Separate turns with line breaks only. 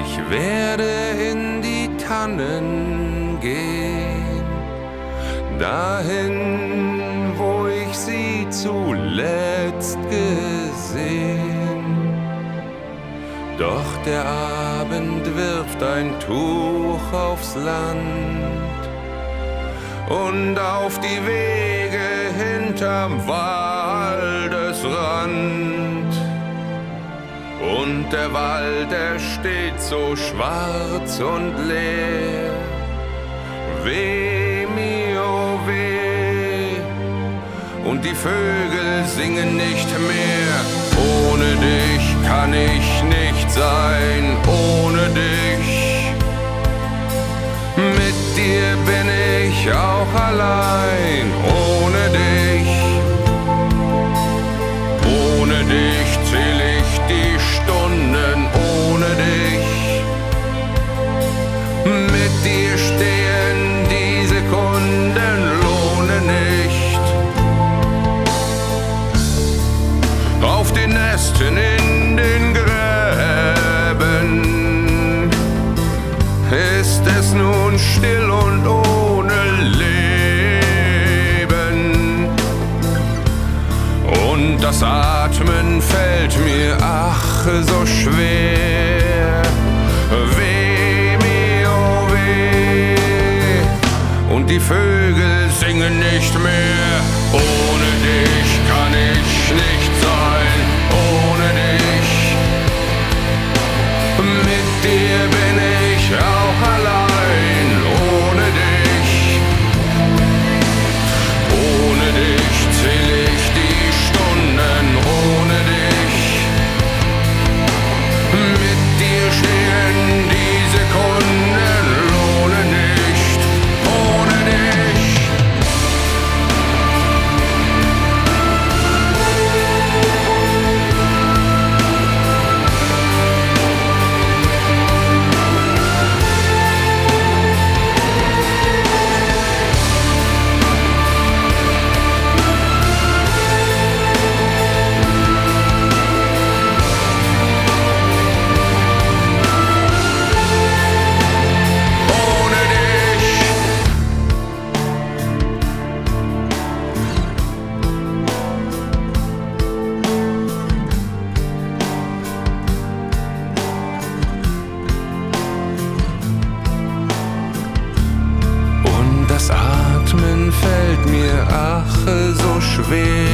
Ich werde in die Tannen gehen, dahin, wo ich sie zuletzt gesehen. Doch der Abend wirft ein Tuch aufs Land und auf die Wege hinterm Waldesrand. Und der Wald, er steht so schwarz und leer. Weh mir, oh weh. Und die Vögel singen nicht mehr. Ohne dich kann ich nicht sein, ohne dich. Mit dir bin ich auch allein, ohne dich. Ohne dich zähl ich die Stunden, ohne dich. Mit dir stehen die Sekunden, lohne nicht. Auf den Nesten in den Gräben ist es nun still und ohne Leben. Und das Atmen fällt mir ach so schwer. Weh mir, oh weh. Und die Vögel singen nicht mehr. Ohne dich kann ich nicht sein, ohne dich. Mit dir bin ich auch allein, ohne dich. Ohne dich zähl ich die Stunden, ohne dich. Mit dir stehen die Sekunden, lohne nicht, ohne dich. Das Atmen fällt mir ach so schwer.